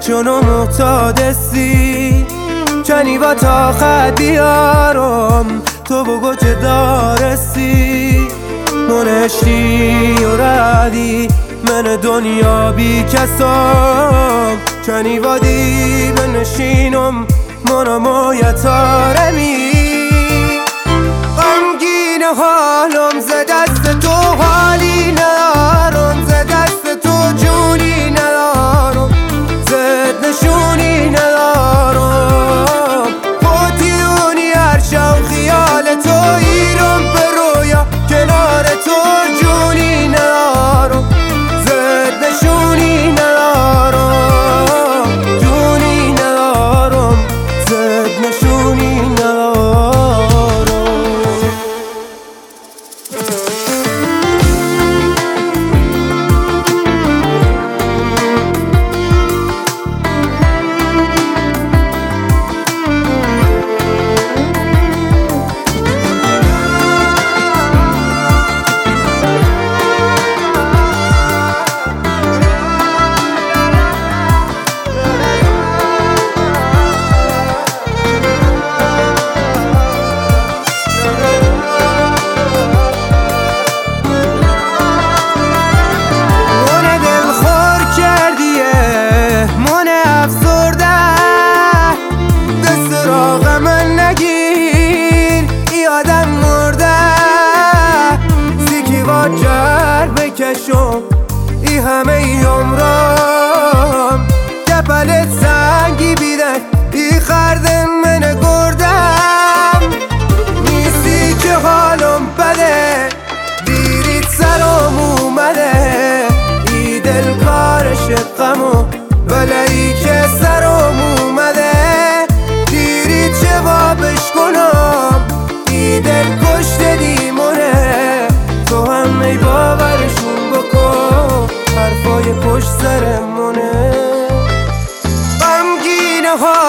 چونو معتادسی چنی و تا خد بیارم تو بگو چه دارسی منشتی و ردی من دنیا بی کسام چنی و دی بنشینم منم و یتارمی غمگین حالم ز دست تو حالی ندارم ز دست تو جونی ندارم زد نشونی ندارم پوتیونی هر شب خیال تو ایرم به رویا کنار تو جونی ندارم زد نشونی ندارم جونی ندارم زد نشونی ندارم ای همه عمرم گپلت سنگی بیدن ای خردن من گردم نیستی که حالم بده دیریت سرم اومده ای دل کار شقمو ولی که سرم اومده دیریت جوابش کنم ای دل کشت دیمونه تو هم ای باورشون حرفای پشت سرمونه غمگین ها